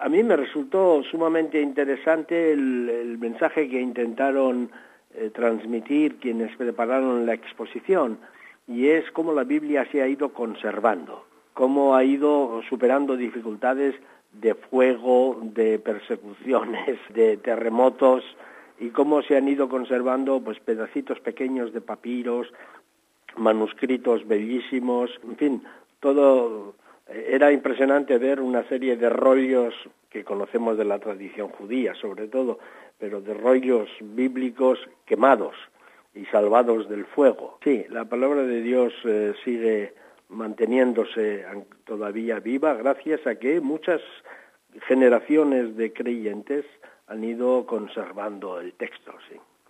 A mí me resultó sumamente interesante el mensaje que intentaron transmitir quienes prepararon la exposición, y es cómo la Biblia se ha ido conservando, cómo ha ido superando dificultades de fuego, de persecuciones, de terremotos, y cómo se han ido conservando pues pedacitos pequeños de papiros, manuscritos bellísimos, en fin, todo. Era impresionante ver una serie de rollos que conocemos de la tradición judía, sobre todo, pero de rollos bíblicos quemados y salvados del fuego. Sí, la palabra de Dios sigue manteniéndose todavía viva gracias a que muchas generaciones de creyentes han ido conservando el texto, sí.